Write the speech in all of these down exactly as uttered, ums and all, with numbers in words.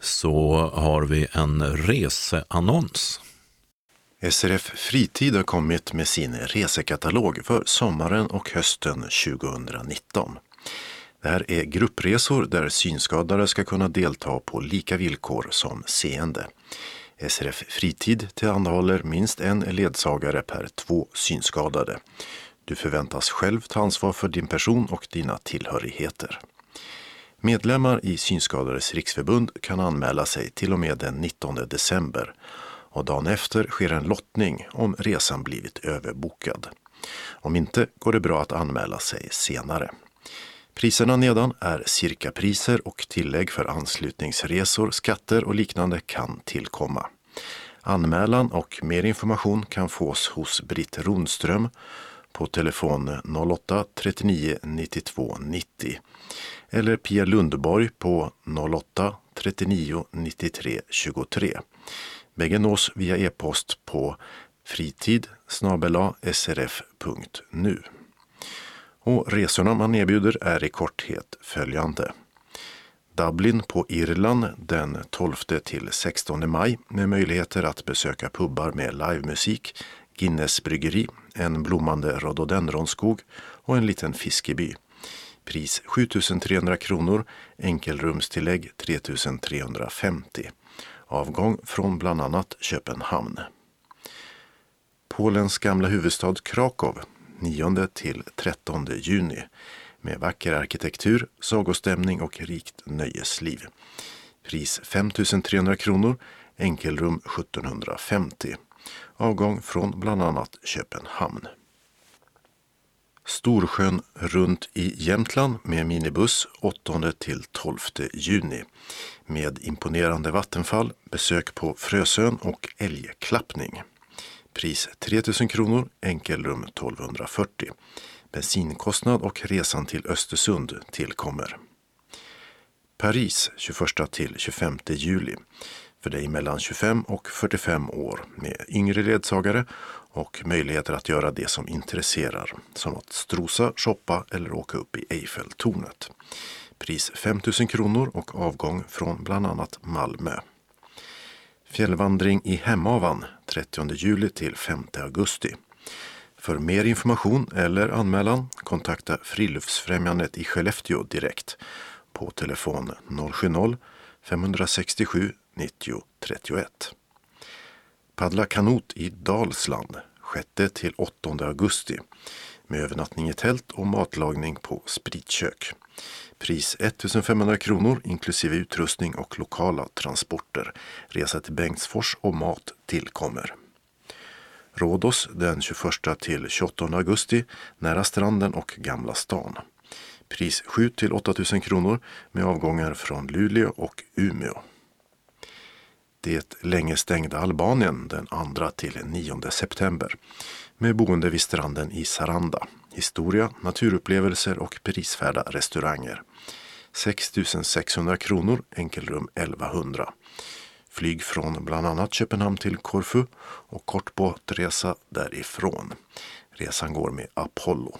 så har vi en reseannons. S R F Fritid har kommit med sin resekatalog för sommaren och hösten tjugonitton. Det här är gruppresor där synskadade ska kunna delta på lika villkor som seende. S R F Fritid tillhandahåller minst en ledsagare per två synskadade. Du förväntas själv ta ansvar för din person och dina tillhörigheter. Medlemmar i Synskadades riksförbund kan anmäla sig till och med den nittonde december och dagen efter sker en lottning om resan blivit överbokad. Om inte går det bra att anmäla sig senare. Priserna nedan är cirkapriser och tillägg för anslutningsresor, skatter och liknande kan tillkomma. Anmälan och mer information kan fås hos Britt Rundström på telefon noll åtta trettionio nittiotvå nittio eller Pia Lundborg på noll åtta trettionio nittiotre tjugotre. Bägge nås via e-post på fritid snabel-a s r f punkt nu. Och resorna man erbjuder är i korthet följande. Dublin på Irland den tolfte till sextonde maj med möjligheter att besöka pubbar med livemusik, Guinness bryggeri, en blommande rhododendronskog och en liten fiskeby. Pris sju tusen trehundra kronor, enkelrumstillägg tre tusen trehundrafemtio. Avgång från bland annat Köpenhamn. Polens gamla huvudstad Krakow, nionde till trettonde juni. Med vacker arkitektur, sagostämning och rikt nöjesliv. Pris fem tusen trehundra kronor, enkelrum sjuttonhundrafemtio. Avgång från bland annat Köpenhamn. Storsjön runt i Jämtland med minibuss åttonde till tolfte juni. Med imponerande vattenfall, besök på Frösön och älgklappning. Pris tre tusen kronor, enkelrum tolvhundrafyrtio. Bensinkostnad och resan till Östersund tillkommer. Paris tjugoförsta till tjugofemte juli. För dig mellan tjugofem och fyrtiofem år med yngre ledsagare och möjligheter att göra det som intresserar, som att strosa, shoppa eller åka upp i Eiffeltornet. Pris fem tusen kronor och avgång från bland annat Malmö. Fjällvandring i Hemavan trettionde juli till femte augusti. För mer information eller anmälan kontakta Friluftsfrämjandet i Skellefteå direkt på telefon noll sjuttio fem sextiosju nittio trettioett. Paddla kanot i Dalsland sjätte till åttonde augusti med övernattning i tält och matlagning på spritkök. Pris ettusenfemhundra kronor inklusive utrustning och lokala transporter. Resa till Bengtsfors och mat tillkommer. Rhodos den tjugoförsta till tjugoåttonde augusti nära stranden och Gamla stan. Pris sju till åtta tusen kronor med avgångar från Luleå och Umeå. Det länge stängda Albanien den andra till nionde september med boende vid stranden i Saranda. Historia, naturupplevelser och prisvärda restauranger. sex tusen sexhundra kronor, enkelrum elvahundra. Flyg från bland annat Köpenhamn till Korfu och kortbåtresa därifrån. Resan går med Apollo.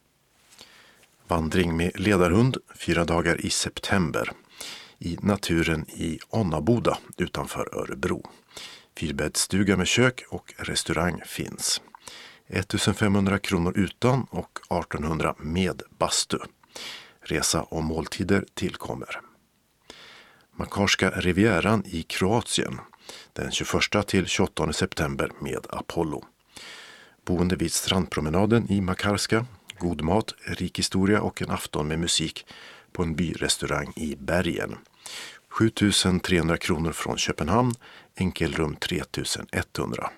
Vandring med ledarhund fyra dagar i september. I naturen i Onnaboda utanför Örebro. Fyrbäddsstuga med kök och restaurang finns. ettusenfemhundra kronor utan och artonhundra med bastu. Resa och måltider tillkommer. Makarska rivieran i Kroatien den tjugoförsta till tjugoåttonde september med Apollo. Boende vid strandpromenaden i Makarska, god mat, rik historia och en afton med musik på en byrestaurang i Bergen. sju tusen trehundra kronor från Köpenhamn, enkelrum tre tusen etthundra.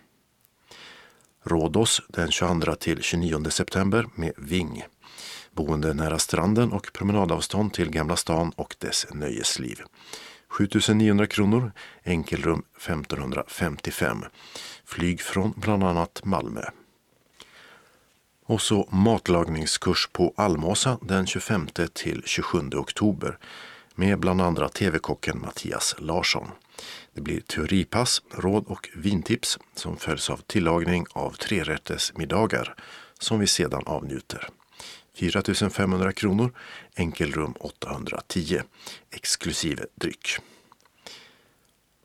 Rhodos den tjugoandra till tjugonionde september med Ving. Boende nära stranden och promenadavstånd till Gamla stan och dess nöjesliv. sju tusen niohundra kronor, enkelrum femtonhundrafemtiofem. Flyg från bland annat Malmö. Och så matlagningskurs på Almåsa den tjugofemte till tjugosjunde oktober med bland andra tv-kocken Mattias Larsson. Det blir teoripass, råd och vintips som följs av tillagning av trerättersmiddagar som vi sedan avnjuter. fyra tusen femhundra kronor, enkelrum åttahundratio, exklusive dryck.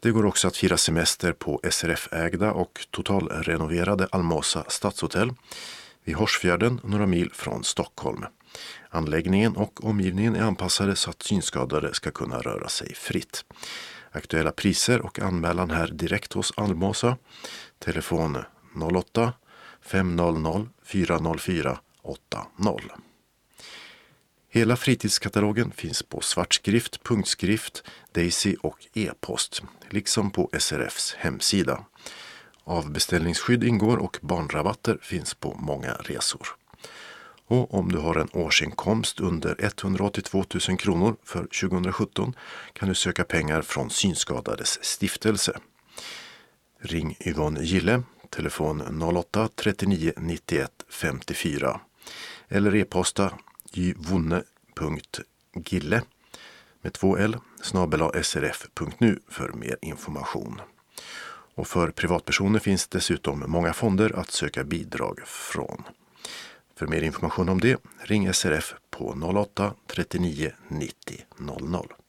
Det går också att fira semester på S R F-ägda och totalrenoverade Almosa stadshotell vid Horsfjärden, några mil från Stockholm. Anläggningen och omgivningen är anpassade så att synskadade ska kunna röra sig fritt. Aktuella priser och anmälan här direkt hos Almosa. Telefon noll åtta fem noll noll fyra noll fyra åtta noll. Hela fritidskatalogen finns på svartskrift, punktskrift, Daisy och e-post, liksom på S R F:s hemsida. Avbeställningsskydd ingår och barnrabatter finns på många resor. Och om du har en årsinkomst under etthundraåttiotvå tusen kronor för tjugohundrasjutton kan du söka pengar från Synskadades stiftelse. Ring Yvonne Gille, telefon noll åtta trettionio nittioett femtiofyra eller e-posta yvonne.gille med två l snabel-a srf punkt nu för mer information. Och för privatpersoner finns dessutom många fonder att söka bidrag från. För mer information om det, ring S R F på noll åtta trettionio nittio noll noll.